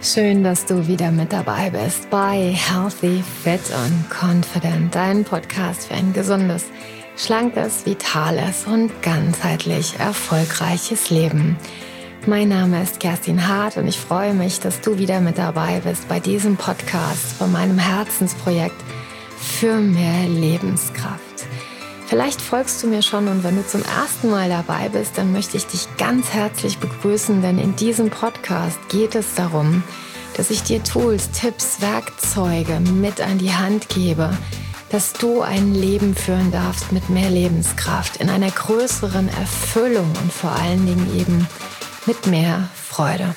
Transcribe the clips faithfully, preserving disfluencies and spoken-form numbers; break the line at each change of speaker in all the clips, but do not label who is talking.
Schön, dass du wieder mit dabei bist bei Healthy, Fit und Confident, dein Podcast für ein gesundes, schlankes, vitales und ganzheitlich erfolgreiches Leben. Mein Name ist Kerstin Hart und ich freue mich, dass du wieder mit dabei bist bei diesem Podcast von meinem Herzensprojekt für mehr Lebenskraft. Vielleicht folgst du mir schon und wenn du zum ersten Mal dabei bist, dann möchte ich dich ganz herzlich begrüßen, denn in diesem Podcast geht es darum, dass ich dir Tools, Tipps, Werkzeuge mit an die Hand gebe, dass du ein Leben führen darfst mit mehr Lebenskraft, in einer größeren Erfüllung und vor allen Dingen eben mit mehr Freude.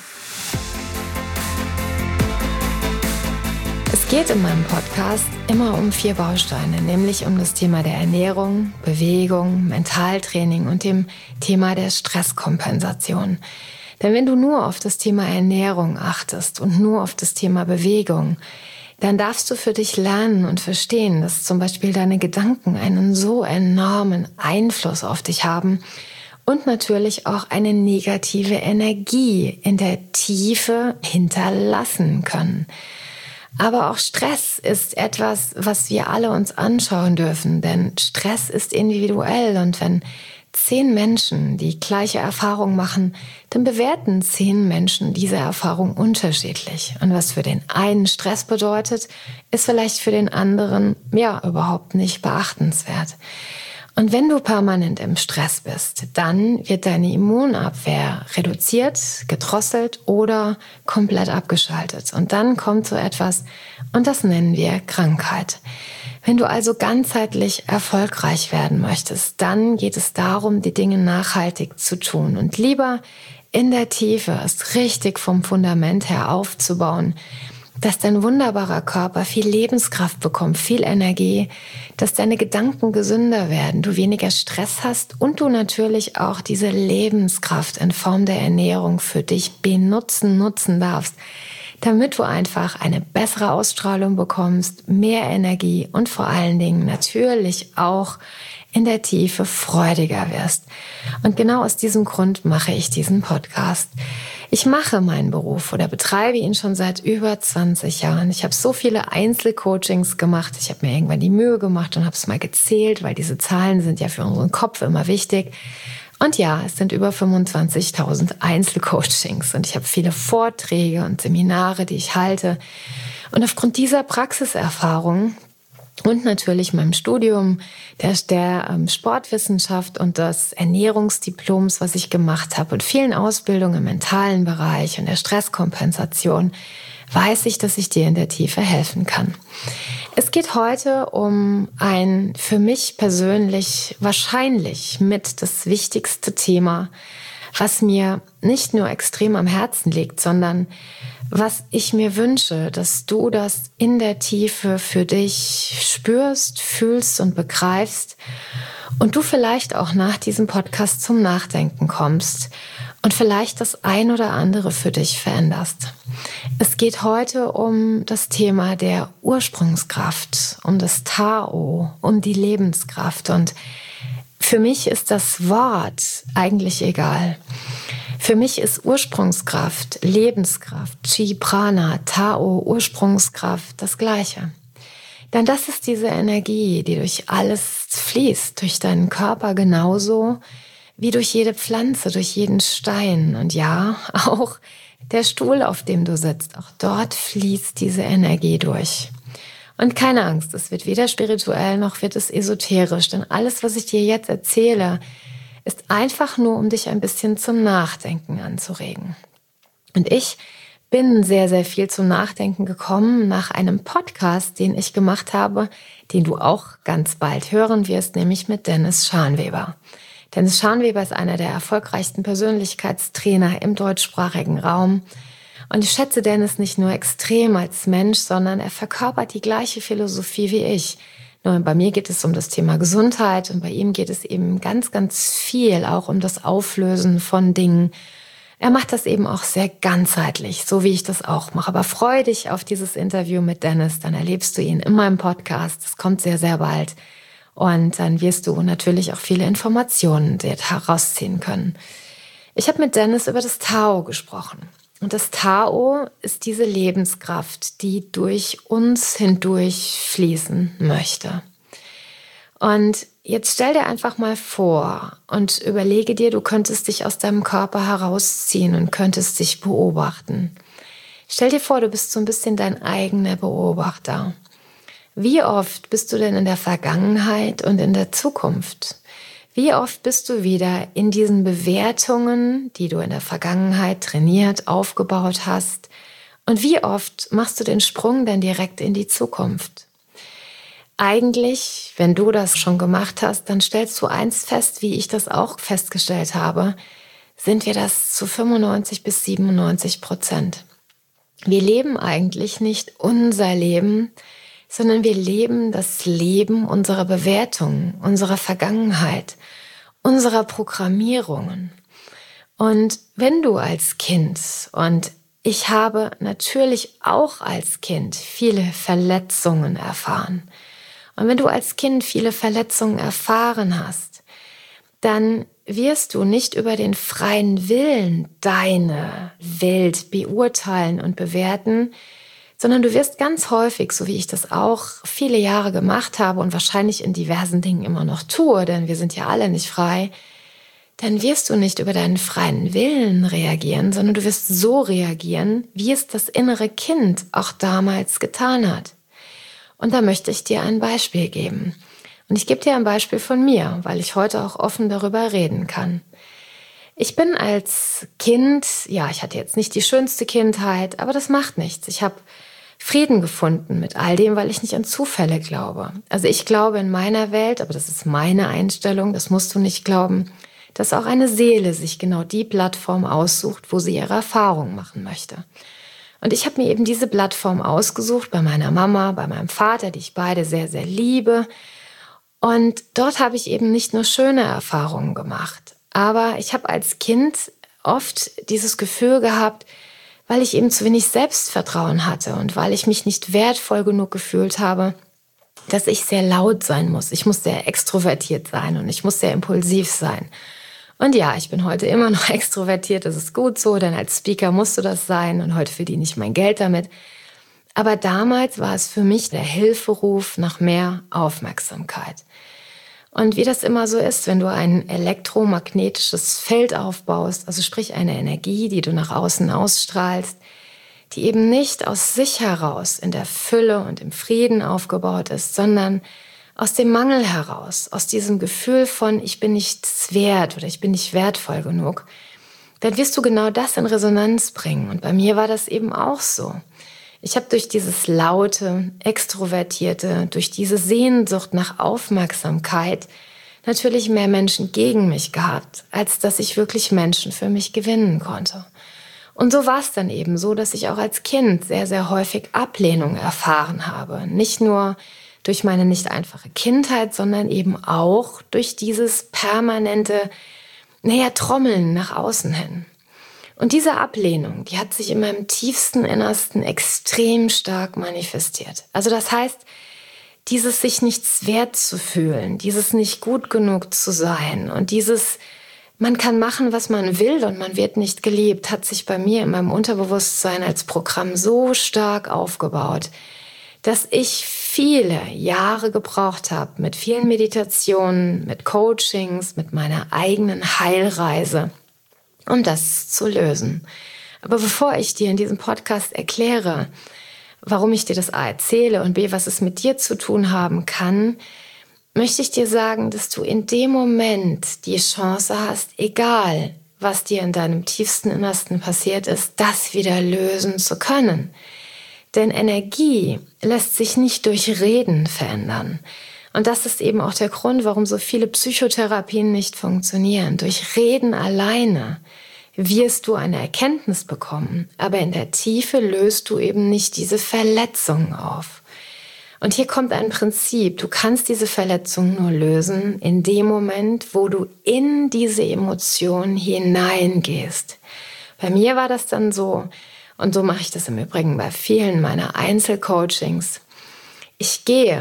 Es geht in meinem Podcast immer um vier Bausteine, nämlich um das Thema der Ernährung, Bewegung, Mentaltraining und dem Thema der Stresskompensation. Denn wenn du nur auf das Thema Ernährung achtest und nur auf das Thema Bewegung, dann darfst du für dich lernen und verstehen, dass zum Beispiel deine Gedanken einen so enormen Einfluss auf dich haben und natürlich auch eine negative Energie in der Tiefe hinterlassen können. Aber auch Stress ist etwas, was wir alle uns anschauen dürfen, denn Stress ist individuell und wenn zehn Menschen die gleiche Erfahrung machen, dann bewerten zehn Menschen diese Erfahrung unterschiedlich. Und was für den einen Stress bedeutet, ist vielleicht für den anderen ja überhaupt nicht beachtenswert. Und wenn du permanent im Stress bist, dann wird deine Immunabwehr reduziert, gedrosselt oder komplett abgeschaltet. Und dann kommt so etwas, und das nennen wir Krankheit. Wenn du also ganzheitlich erfolgreich werden möchtest, dann geht es darum, die Dinge nachhaltig zu tun und lieber in der Tiefe es richtig vom Fundament her aufzubauen, dass dein wunderbarer Körper viel Lebenskraft bekommt, viel Energie, dass deine Gedanken gesünder werden, du weniger Stress hast und du natürlich auch diese Lebenskraft in Form der Ernährung für dich benutzen, nutzen darfst, damit du einfach eine bessere Ausstrahlung bekommst, mehr Energie und vor allen Dingen natürlich auch in der Tiefe freudiger wirst. Und genau aus diesem Grund mache ich diesen Podcast. Ich mache meinen Beruf oder betreibe ihn schon seit über zwanzig Jahren. Ich habe so viele Einzelcoachings gemacht. Ich habe mir irgendwann die Mühe gemacht und habe es mal gezählt, weil diese Zahlen sind ja für unseren Kopf immer wichtig. Und ja, es sind über fünfundzwanzigtausend Einzelcoachings und ich habe viele Vorträge und Seminare, die ich halte. Und aufgrund dieser Praxiserfahrung und natürlich meinem Studium der, der ähm, Sportwissenschaft und des Ernährungsdiploms, was ich gemacht habe und vielen Ausbildungen im mentalen Bereich und der Stresskompensation, weiß ich, dass ich dir in der Tiefe helfen kann. Es geht heute um ein für mich persönlich wahrscheinlich mit das wichtigste Thema, was mir nicht nur extrem am Herzen liegt, sondern was ich mir wünsche, dass du das in der Tiefe für dich spürst, fühlst und begreifst und du vielleicht auch nach diesem Podcast zum Nachdenken kommst und vielleicht das ein oder andere für dich veränderst. Es geht heute um das Thema der Ursprungskraft, um das Tao, um die Lebenskraft und für mich ist das Wort eigentlich egal. Für mich ist Ursprungskraft, Lebenskraft, Chi, Prana, Tao, Ursprungskraft das Gleiche. Denn das ist diese Energie, die durch alles fließt, durch deinen Körper genauso wie durch jede Pflanze, durch jeden Stein. Und ja, auch der Stuhl, auf dem du sitzt, auch dort fließt diese Energie durch. Und keine Angst, es wird weder spirituell noch wird es esoterisch, denn alles, was ich dir jetzt erzähle, ist einfach nur, um dich ein bisschen zum Nachdenken anzuregen. Und ich bin sehr, sehr viel zum Nachdenken gekommen nach einem Podcast, den ich gemacht habe, den du auch ganz bald hören wirst, nämlich mit Dennis Scharnweber. Dennis Scharnweber ist einer der erfolgreichsten Persönlichkeitstrainer im deutschsprachigen Raum. Und ich schätze Dennis nicht nur extrem als Mensch, sondern er verkörpert die gleiche Philosophie wie ich. Nur bei mir geht es um das Thema Gesundheit und bei ihm geht es eben ganz, ganz viel auch um das Auflösen von Dingen. Er macht das eben auch sehr ganzheitlich, so wie ich das auch mache. Aber freu dich auf dieses Interview mit Dennis, dann erlebst du ihn in meinem Podcast. Das kommt sehr, sehr bald. Und dann wirst du natürlich auch viele Informationen herausziehen können. Ich habe mit Dennis über das Tao gesprochen. Und das Tao ist diese Lebenskraft, die durch uns hindurch fließen möchte. Und jetzt stell dir einfach mal vor und überlege dir, du könntest dich aus deinem Körper herausziehen und könntest dich beobachten. Stell dir vor, du bist so ein bisschen dein eigener Beobachter. Wie oft bist du denn in der Vergangenheit und in der Zukunft? Wie oft bist du wieder in diesen Bewertungen, die du in der Vergangenheit trainiert, aufgebaut hast? Und wie oft machst du den Sprung dann direkt in die Zukunft? Eigentlich, wenn du das schon gemacht hast, dann stellst du eins fest, wie ich das auch festgestellt habe, sind wir das zu fünfundneunzig bis siebenundneunzig Prozent. Wir leben eigentlich nicht unser Leben, sondern wir leben das Leben unserer Bewertungen, unserer Vergangenheit, unserer Programmierungen. Und wenn du als Kind, und ich habe natürlich auch als Kind viele Verletzungen erfahren, und wenn du als Kind viele Verletzungen erfahren hast, dann wirst du nicht über den freien Willen deine Welt beurteilen und bewerten, sondern du wirst ganz häufig, so wie ich das auch viele Jahre gemacht habe und wahrscheinlich in diversen Dingen immer noch tue, denn wir sind ja alle nicht frei, dann wirst du nicht über deinen freien Willen reagieren, sondern du wirst so reagieren, wie es das innere Kind auch damals getan hat. Und da möchte ich dir ein Beispiel geben. Und ich gebe dir ein Beispiel von mir, weil ich heute auch offen darüber reden kann. Ich bin als Kind, ja, ich hatte jetzt nicht die schönste Kindheit, aber das macht nichts. Ich habe Frieden gefunden mit all dem, weil ich nicht an Zufälle glaube. Also ich glaube in meiner Welt, aber das ist meine Einstellung, das musst du nicht glauben, dass auch eine Seele sich genau die Plattform aussucht, wo sie ihre Erfahrungen machen möchte. Und ich habe mir eben diese Plattform ausgesucht bei meiner Mama, bei meinem Vater, die ich beide sehr, sehr liebe. Und dort habe ich eben nicht nur schöne Erfahrungen gemacht, aber ich habe als Kind oft dieses Gefühl gehabt, weil ich eben zu wenig Selbstvertrauen hatte und weil ich mich nicht wertvoll genug gefühlt habe, dass ich sehr laut sein muss. Ich muss sehr extrovertiert sein und ich muss sehr impulsiv sein. Und ja, ich bin heute immer noch extrovertiert, das ist gut so, denn als Speaker musst du das sein und heute verdiene ich mein Geld damit. Aber damals war es für mich der Hilferuf nach mehr Aufmerksamkeit. Und wie das immer so ist, wenn du ein elektromagnetisches Feld aufbaust, also sprich eine Energie, die du nach außen ausstrahlst, die eben nicht aus sich heraus in der Fülle und im Frieden aufgebaut ist, sondern aus dem Mangel heraus, aus diesem Gefühl von, ich bin nichts wert oder ich bin nicht wertvoll genug, dann wirst du genau das in Resonanz bringen. Und bei mir war das eben auch so. Ich habe durch dieses laute, extrovertierte, durch diese Sehnsucht nach Aufmerksamkeit natürlich mehr Menschen gegen mich gehabt, als dass ich wirklich Menschen für mich gewinnen konnte. Und so war es dann eben so, dass ich auch als Kind sehr, sehr häufig Ablehnung erfahren habe. Nicht nur durch meine nicht einfache Kindheit, sondern eben auch durch dieses permanente, naja, Trommeln nach außen hin. Und diese Ablehnung, die hat sich in meinem tiefsten Innersten extrem stark manifestiert. Also das heißt, dieses sich nichts wert zu fühlen, dieses nicht gut genug zu sein und dieses, man kann machen, was man will und man wird nicht geliebt, hat sich bei mir in meinem Unterbewusstsein als Programm so stark aufgebaut, dass ich viele Jahre gebraucht habe mit vielen Meditationen, mit Coachings, mit meiner eigenen Heilreise, um das zu lösen. Aber bevor ich dir in diesem Podcast erkläre, warum ich dir das A erzähle und B, was es mit dir zu tun haben kann, möchte ich dir sagen, dass du in dem Moment die Chance hast, egal was dir in deinem tiefsten Innersten passiert ist, das wieder lösen zu können. Denn Energie lässt sich nicht durch Reden verändern. Und das ist eben auch der Grund, warum so viele Psychotherapien nicht funktionieren. Durch Reden alleine wirst du eine Erkenntnis bekommen, aber in der Tiefe löst du eben nicht diese Verletzungen auf. Und hier kommt ein Prinzip. Du kannst diese Verletzung nur lösen in dem Moment, wo du in diese Emotion hineingehst. Bei mir war das dann so, und so mache ich das im Übrigen bei vielen meiner Einzelcoachings. Ich gehe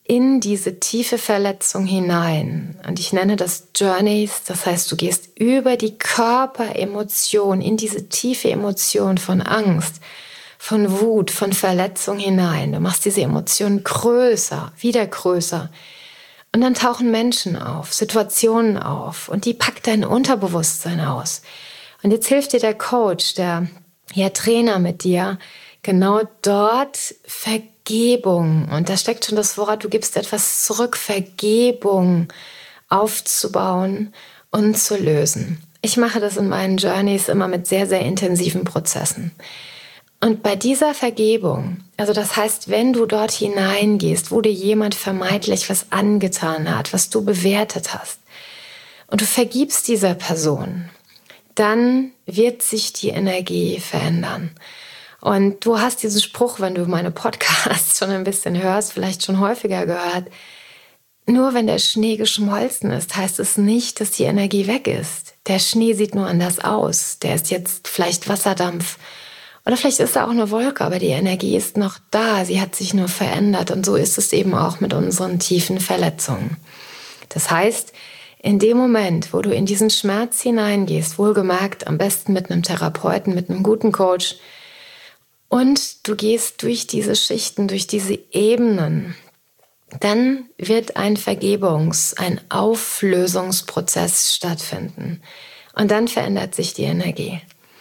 in diese tiefe Verletzung hinein. Und ich nenne das Journeys, das heißt, du gehst über die Körperemotion in diese tiefe Emotion von Angst, von Wut, von Verletzung hinein. Du machst diese Emotion größer, wieder größer. Und dann tauchen Menschen auf, Situationen auf und die packt dein Unterbewusstsein aus. Und jetzt hilft dir der Coach, der ja, Trainer mit dir, genau dort Vergebung. Und da steckt schon das Wort, du gibst etwas zurück, Vergebung aufzubauen und zu lösen. Ich mache das in meinen Journeys immer mit sehr, sehr intensiven Prozessen. Und bei dieser Vergebung, also das heißt, wenn du dort hineingehst, wo dir jemand vermeintlich was angetan hat, was du bewertet hast, und du vergibst dieser Person, dann wird sich die Energie verändern. Und du hast diesen Spruch, wenn du meine Podcasts schon ein bisschen hörst, vielleicht schon häufiger gehört, nur wenn der Schnee geschmolzen ist, heißt es nicht, dass die Energie weg ist. Der Schnee sieht nur anders aus. Der ist jetzt vielleicht Wasserdampf. Oder vielleicht ist da auch eine Wolke, aber die Energie ist noch da. Sie hat sich nur verändert. Und so ist es eben auch mit unseren tiefen Verletzungen. Das heißt, in dem Moment, wo du in diesen Schmerz hineingehst, wohlgemerkt, am besten mit einem Therapeuten, mit einem guten Coach, und du gehst durch diese Schichten, durch diese Ebenen, dann wird ein Vergebungs-, ein Auflösungsprozess stattfinden. Und dann verändert sich die Energie.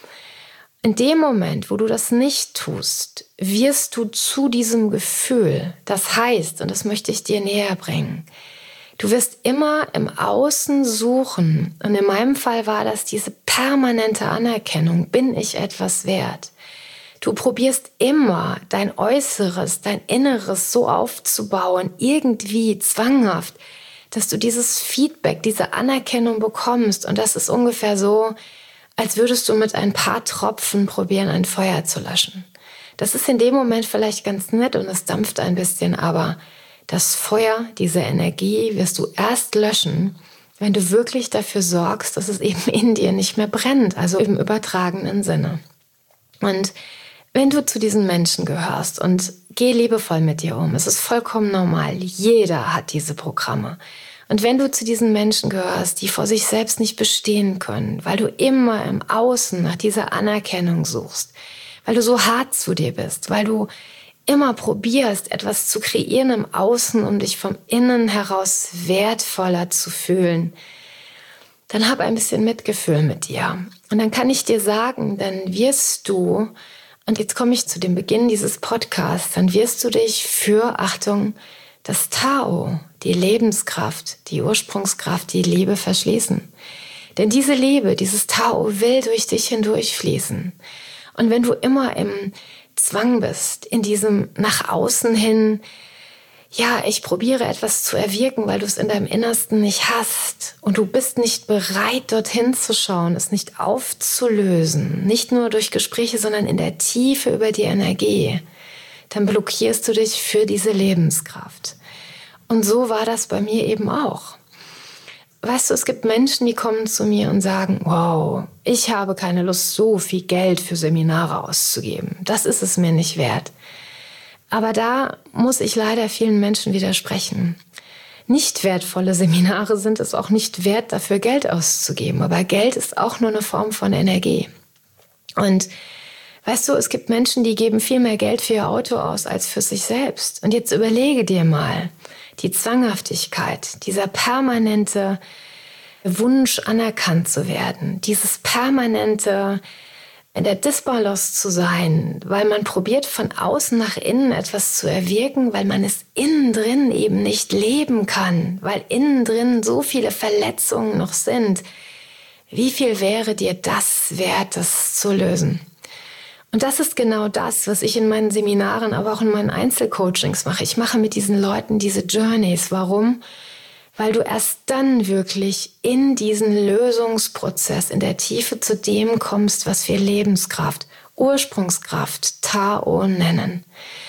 In dem Moment, wo du das nicht tust, wirst du zu diesem Gefühl. Das heißt, und das möchte ich dir näher bringen, du wirst immer im Außen suchen. Und in meinem Fall war das diese permanente Anerkennung. Bin ich etwas wert? Du probierst immer dein Äußeres, dein Inneres so aufzubauen, irgendwie zwanghaft, dass du dieses Feedback, diese Anerkennung bekommst. Und das ist ungefähr so, als würdest du mit ein paar Tropfen probieren, ein Feuer zu löschen. Das ist in dem Moment vielleicht ganz nett und es dampft ein bisschen, aber das Feuer, diese Energie wirst du erst löschen, wenn du wirklich dafür sorgst, dass es eben in dir nicht mehr brennt, also im übertragenen Sinne. Und wenn du zu diesen Menschen gehörst und geh liebevoll mit dir um, es ist vollkommen normal, jeder hat diese Programme. Und wenn du zu diesen Menschen gehörst, die vor sich selbst nicht bestehen können, weil du immer im Außen nach dieser Anerkennung suchst, weil du so hart zu dir bist, weil du immer probierst, etwas zu kreieren im Außen, um dich vom Innen heraus wertvoller zu fühlen, dann hab ein bisschen Mitgefühl mit dir. Und dann kann ich dir sagen, dann wirst du, und jetzt komme ich zu dem Beginn dieses Podcasts, dann wirst du dich für, Achtung, das Tao, die Lebenskraft, die Ursprungskraft, die Liebe verschließen. Denn diese Liebe, dieses Tao will durch dich hindurch fließen. Und wenn du immer im Zwang bist, in diesem nach außen hin, ja, ich probiere etwas zu erwirken, weil du es in deinem Innersten nicht hast und du bist nicht bereit, dorthin zu schauen, es nicht aufzulösen, nicht nur durch Gespräche, sondern in der Tiefe über die Energie, dann blockierst du dich für diese Lebenskraft. Und so war das bei mir eben auch. Weißt du, es gibt Menschen, die kommen zu mir und sagen, wow, ich habe keine Lust, so viel Geld für Seminare auszugeben. Das ist es mir nicht wert. Aber da muss ich leider vielen Menschen widersprechen. Nicht wertvolle Seminare sind es auch nicht wert, dafür Geld auszugeben. Aber Geld ist auch nur eine Form von Energie. Und weißt du, es gibt Menschen, die geben viel mehr Geld für ihr Auto aus als für sich selbst. Und jetzt überlege dir mal, die Zwanghaftigkeit, dieser permanente Wunsch, anerkannt zu werden, dieses permanente in der Disbalance zu sein, weil man probiert, von außen nach innen etwas zu erwirken, weil man es innen drin eben nicht leben kann, weil innen drin so viele Verletzungen noch sind. Wie viel wäre dir das wert, das zu lösen? Und das ist genau das, was ich in meinen Seminaren, aber auch in meinen Einzelcoachings mache. Ich mache mit diesen Leuten diese Journeys. Warum? Weil du erst dann wirklich in diesen Lösungsprozess, in der Tiefe zu dem kommst, was wir Lebenskraft, Ursprungskraft, Tao nennen.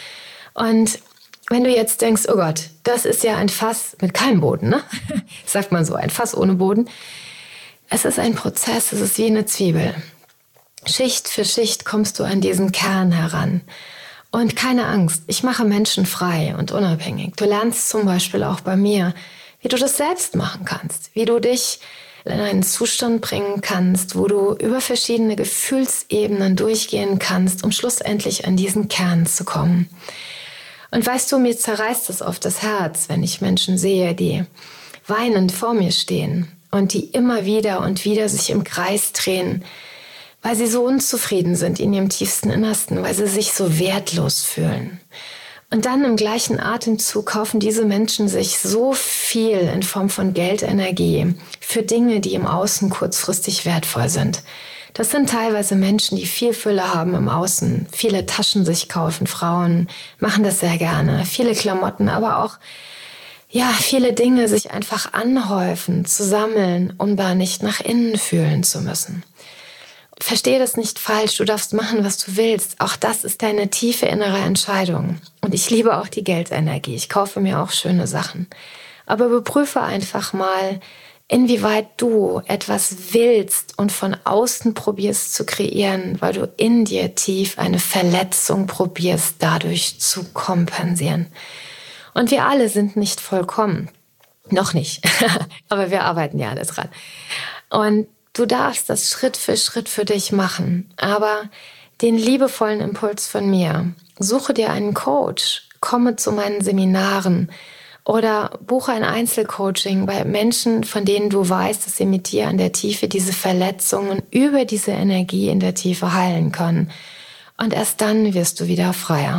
Und wenn du jetzt denkst, oh Gott, das ist ja ein Fass mit keinem Boden, ne? Sagt man so, ein Fass ohne Boden. Es ist ein Prozess, es ist wie eine Zwiebel. Schicht für Schicht kommst du an diesen Kern heran. Und keine Angst, ich mache Menschen frei und unabhängig. Du lernst zum Beispiel auch bei mir, wie du das selbst machen kannst, wie du dich in einen Zustand bringen kannst, wo du über verschiedene Gefühlsebenen durchgehen kannst, um schlussendlich an diesen Kern zu kommen. Und weißt du, mir zerreißt es oft das Herz, wenn ich Menschen sehe, die weinend vor mir stehen und die immer wieder und wieder sich im Kreis drehen, weil sie so unzufrieden sind in ihrem tiefsten Innersten, weil sie sich so wertlos fühlen. Und dann im gleichen Atemzug kaufen diese Menschen sich so viel in Form von Geldenergie für Dinge, die im Außen kurzfristig wertvoll sind. Das sind teilweise Menschen, die viel Fülle haben im Außen, viele Taschen sich kaufen, Frauen machen das sehr gerne, viele Klamotten, aber auch ja, viele Dinge sich einfach anhäufen, zu sammeln, um da nicht nach innen fühlen zu müssen. Verstehe das nicht falsch, du darfst machen, was du willst. Auch das ist deine tiefe innere Entscheidung. Und ich liebe auch die Geldenergie. Ich kaufe mir auch schöne Sachen. Aber überprüfe einfach mal, inwieweit du etwas willst und von außen probierst zu kreieren, weil du in dir tief eine Verletzung probierst, dadurch zu kompensieren. Und wir alle sind nicht vollkommen. Noch nicht. Aber wir arbeiten ja alle dran. Und du darfst das Schritt für Schritt für dich machen. Aber den liebevollen Impuls von mir, suche dir einen Coach, komme zu meinen Seminaren oder buche ein Einzelcoaching bei Menschen, von denen du weißt, dass sie mit dir an der Tiefe diese Verletzungen über diese Energie in der Tiefe heilen können. Und erst dann wirst du wieder freier.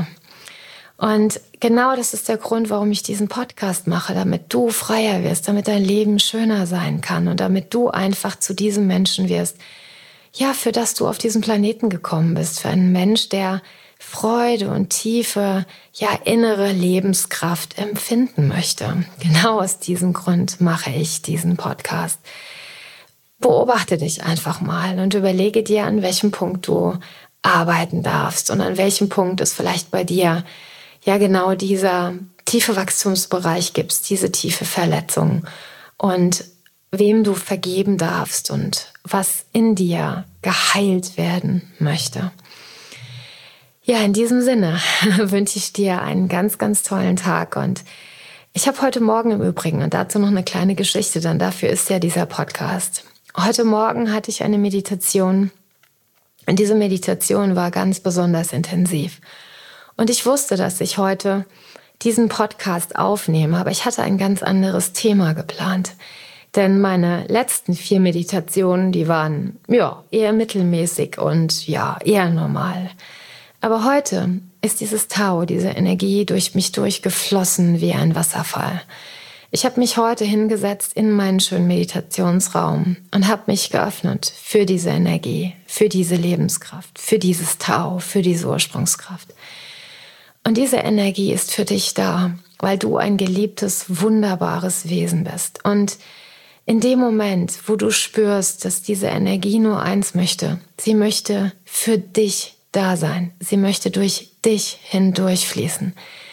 Und genau das ist der Grund, warum ich diesen Podcast mache, damit du freier wirst, damit dein Leben schöner sein kann und damit du einfach zu diesem Menschen wirst, ja, für das du auf diesen Planeten gekommen bist, für einen Mensch, der Freude und tiefe, ja, innere Lebenskraft empfinden möchte. Genau aus diesem Grund mache ich diesen Podcast. Beobachte dich einfach mal und überlege dir, an welchem Punkt du arbeiten darfst und an welchem Punkt es vielleicht bei dir ja genau dieser tiefe Wachstumsbereich gibt, diese tiefe Verletzung und wem du vergeben darfst und was in dir geheilt werden möchte. Ja, in diesem Sinne wünsche ich dir einen ganz, ganz tollen Tag und ich habe heute Morgen im Übrigen, und dazu noch eine kleine Geschichte, denn dafür ist ja dieser Podcast. Heute Morgen hatte ich eine Meditation und diese Meditation war ganz besonders intensiv. Und ich wusste, dass ich heute diesen Podcast aufnehme, aber ich hatte ein ganz anderes Thema geplant. Denn meine letzten vier Meditationen, die waren ja eher mittelmäßig und ja eher normal. Aber heute ist dieses Tao, diese Energie durch mich durchgeflossen wie ein Wasserfall. Ich habe mich heute hingesetzt in meinen schönen Meditationsraum und habe mich geöffnet für diese Energie, für diese Lebenskraft, für dieses Tao, für diese Ursprungskraft. Und diese Energie ist für dich da, weil du ein geliebtes, wunderbares Wesen bist. Und in dem Moment, wo du spürst, dass diese Energie nur eins möchte, sie möchte für dich da sein. Sie möchte durch dich hindurchfließen.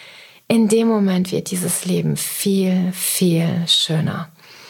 In dem Moment wird dieses Leben viel, viel schöner.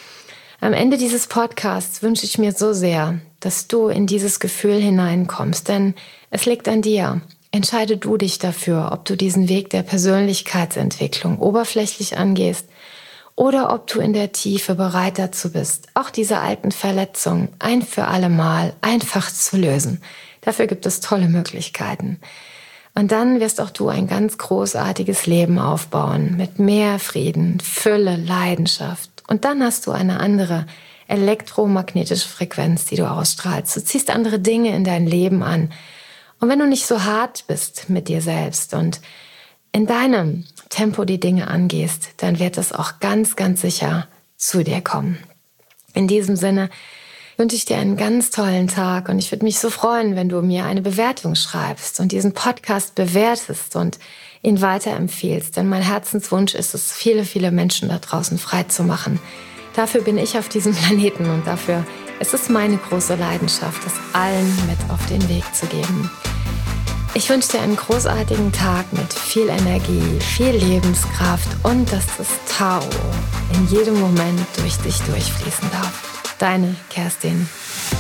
Am Ende dieses Podcasts wünsche ich mir so sehr, dass du in dieses Gefühl hineinkommst, denn es liegt an dir. Entscheide du dich dafür, ob du diesen Weg der Persönlichkeitsentwicklung oberflächlich angehst oder ob du in der Tiefe bereit dazu bist, auch diese alten Verletzungen ein für alle Mal einfach zu lösen. Dafür gibt es tolle Möglichkeiten. Und dann wirst auch du ein ganz großartiges Leben aufbauen mit mehr Frieden, Fülle, Leidenschaft. Und dann hast du eine andere elektromagnetische Frequenz, die du ausstrahlst. Du ziehst andere Dinge in dein Leben an. Und wenn du nicht so hart bist mit dir selbst und in deinem Tempo die Dinge angehst, dann wird es auch ganz, ganz sicher zu dir kommen. In diesem Sinne wünsche ich dir einen ganz tollen Tag und ich würde mich so freuen, wenn du mir eine Bewertung schreibst und diesen Podcast bewertest und ihn weiterempfehlst. Denn mein Herzenswunsch ist es, viele, viele Menschen da draußen frei zu machen. Dafür bin ich auf diesem Planeten und dafür ist es meine große Leidenschaft, es allen mit auf den Weg zu geben. Ich wünsche dir einen großartigen Tag mit viel Energie, viel Lebenskraft und dass das Tao in jedem Moment durch dich durchfließen darf. Deine Kerstin.